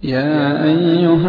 يا أيها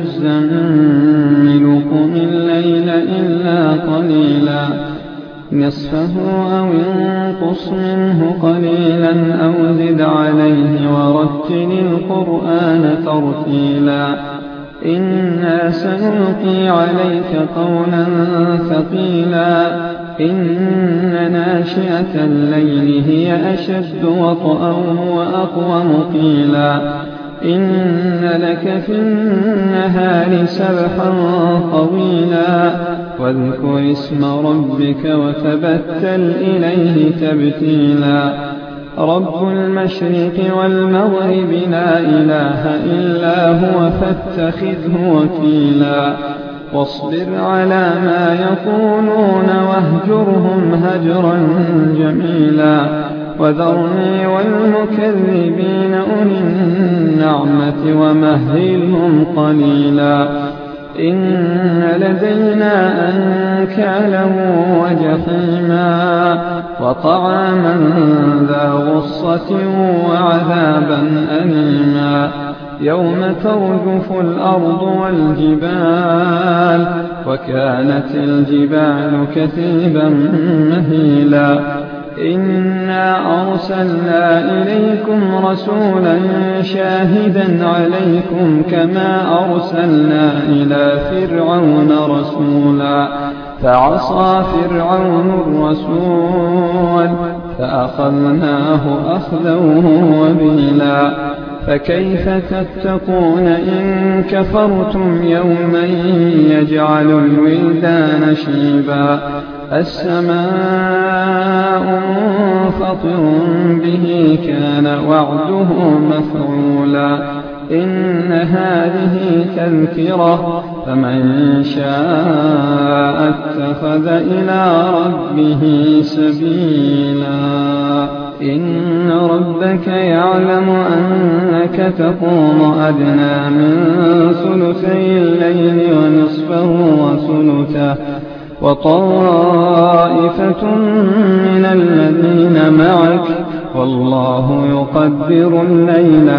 المزمل قم الليل إلا قليلا نصفه أو انقص منه قليلا أو زد عليه ورتل القرآن ترتيلا إنا سنلقي عليك قولا ثقيلا إن ناشئة الليل هي أشد وطئا وأقوم قيلا إن لك في النهار سبحا طويلا واذكر اسم ربك وتبتل إليه تبتيلا رب المشرق والمغرب لا إله إلا هو فاتخذه وكيلا واصبر على ما يقولون واهجرهم هجرا جميلا وذرني والمكذبين أولي النعمة ومهلهم قليلا إن لدينا أنكالا وجحيما وطعاما ذا غصة وعذابا أليما يوم ترجف الأرض والجبال وكانت الجبال كثيبا مهيلا إنا أرسلنا إليكم رسولا شاهدا عليكم كما أرسلنا إلى فرعون رسولا فعصى فرعون الرسول فأخذناه أخذا وبيلا فكيف تتقون إن كفرتم يوما يجعل الولدان شيبا السماء منفطر به كان وعده مفعولا إن هذه تذكرة فمن شاء اتخذ إلى ربه سبيلا إن ربك يعلم أنك تقوم أدنى من ثلثي الليل ونصفه وثلثه وطائفة من الذين معك والله يقدر الليل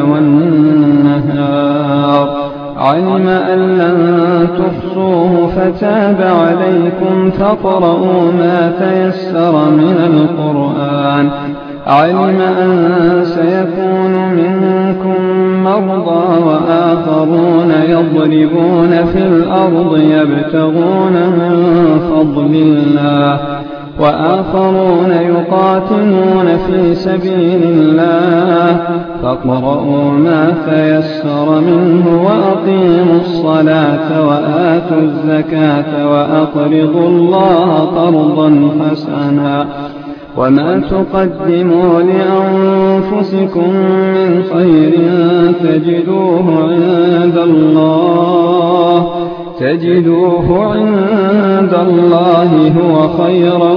والنهار علم أن لن تحصوه فتاب عليكم فاقرؤوا ما تيسر من القرآن علم أن سيكون منكم مرضى وآخرون يضربون في الأرض يبتغون من فضل الله وآخرون يقاتلون في سبيل الله فاقرؤوا ما تيسر منه وأقيموا الصلاة وآتوا الزكاة وأقرضوا الله قرضا حسنا وما تقدموا لأنفسكم من خير تجدوه عند الله هو خيرا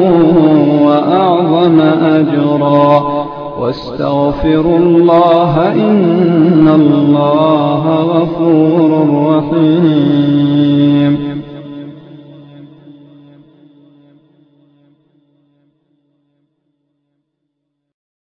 وأعظم أجرا واستغفروا الله إن الله غفور رحيم